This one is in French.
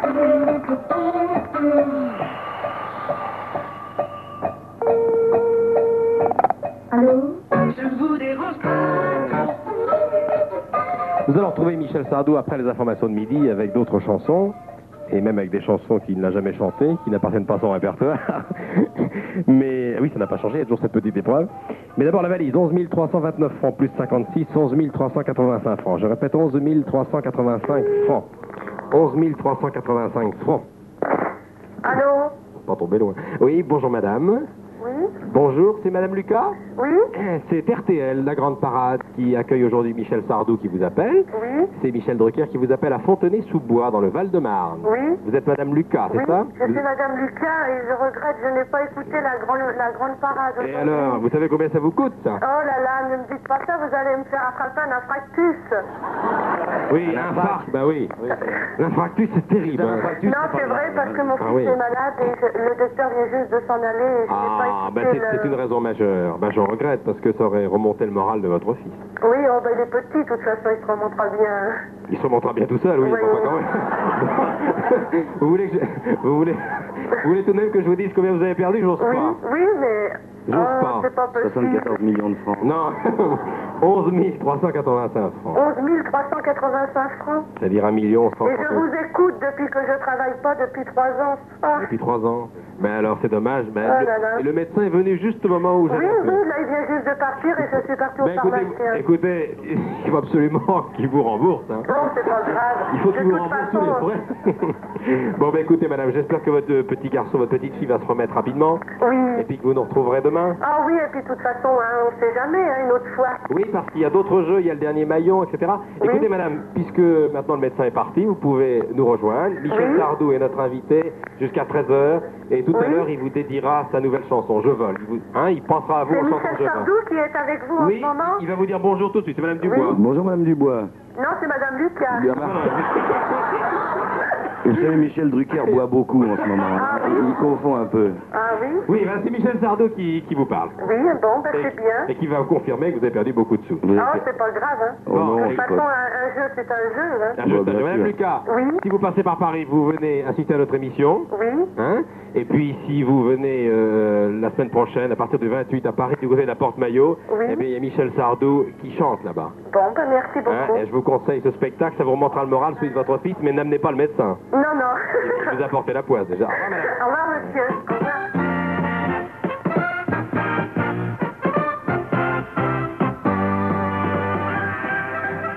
Allô? Nous allons retrouver Michel Sardou après les informations de midi avec d'autres chansons, et même avec des chansons qu'il n'a jamais chantées, qui n'appartiennent pas à son répertoire. Mais oui, ça n'a pas changé, il y a toujours cette petite épreuve. Mais d'abord la valise, 11 329 francs plus 56, 11 385 francs. Je répète, 11 385 francs. 11 385 francs. Allô? Pas tomber loin. Oui, bonjour madame. Oui? Bonjour, c'est madame Lucas? Oui? C'est RTL, la grande parade, qui accueille aujourd'hui Michel Sardou qui vous appelle. Oui? C'est Michel Drucker qui vous appelle à Fontenay-sous-Bois, dans le Val-de-Marne. Oui? Vous êtes madame Lucas, c'est Oui, ça? je suis Madame Lucas et je regrette, je n'ai pas écouté la grande parade. Et alors, vous savez combien ça vous coûte, ça? Oh là là, ne me dites pas ça, vous allez me faire attraper un infarctus. Oui, l'infarct, bah oui. L'infarctus, c'est terrible. Hein. Non, c'est vrai, parce que mon fils oui. est malade et le docteur vient juste de s'en aller et je n'ai pas Ah, écouté ben c'est une raison majeure. Ben je regrette, parce que ça aurait remonté le moral de votre fils. Oui, oh, ben, il est petit, de toute façon, il se remontera bien. Il se remontera bien tout seul, oui, Oui, enfin, oui. quand même. vous voulez tout de même que je vous dise combien vous avez perdu? J'ose Oui, pas. oui, mais... J'ose pas. c'est pas possible. 74 millions de francs. Non, 11 385 francs. 11 385 francs. C'est-à-dire 1 100 Et je vous écoute depuis que je travaille pas, depuis 3 ans. Ah. Depuis 3 ans. Ben alors, c'est dommage. Ben, Oh là là. le médecin est venu juste au moment où Oui, j'avais... oui, là, il vient juste de partir et je suis partie au Ben pharmacien. écoutez, il faut absolument qu'il vous rembourse. Hein. Non, c'est pas grave. Il faut qu'il De vous toute rembourse tous les façon, frais. Bon, ben écoutez, madame, j'espère que votre petit garçon, votre petite fille va se remettre rapidement. Oui. Et puis que vous nous retrouverez demain. Ah oui, et puis de toute façon, hein, on ne sait jamais, hein, une autre fois. Oui, parce qu'il y a d'autres jeux, il y a le dernier maillon, etc. Oui. Écoutez, madame, puisque maintenant le médecin est parti, vous pouvez nous rejoindre. Michel Oui. Sardou est notre invité jusqu'à 13h. Et tout à Oui. l'heure, il vous dédiera sa nouvelle chanson, Je vole. Il pensera à vous C'est en chantant Michel Je vole. Sardou qui est avec vous en Oui, ce moment? il va vous dire bonjour tout de suite, c'est madame Dubois. Bonjour Madame Dubois. Non, c'est Madame Lucas. Bien, Vous savez, Michel Drucker boit beaucoup en ce moment. Ah oui. Il confond un peu. Ah oui? Oui, ben, c'est Michel Sardou qui vous parle. Oui, bon, ben c'est bien. Et qui va vous confirmer que vous avez perdu beaucoup de sous. Vous Ah, avez- c'est pas grave, hein. Oh non, De je toute sais façon, pas. un jeu, c'est un jeu, hein. Ah, je Bon, bien Madame sûr. Lucas, Oui. si vous passez par Paris, vous venez assister à notre émission. Oui. Hein? Et puis, si vous venez la semaine prochaine, à partir du 28 à Paris, du côté de la Porte-Maillot, Oui. eh bien, il y a Michel Sardou qui chante là-bas. Bon, ben merci Hein? beaucoup. Et je vous conseille ce spectacle, ça vous remontera le moral, celui de votre fils, mais n'amenez pas le médecin. Non, non. Il vous apporter la poisse déjà. Au revoir, madame. Au revoir, monsieur. Au revoir.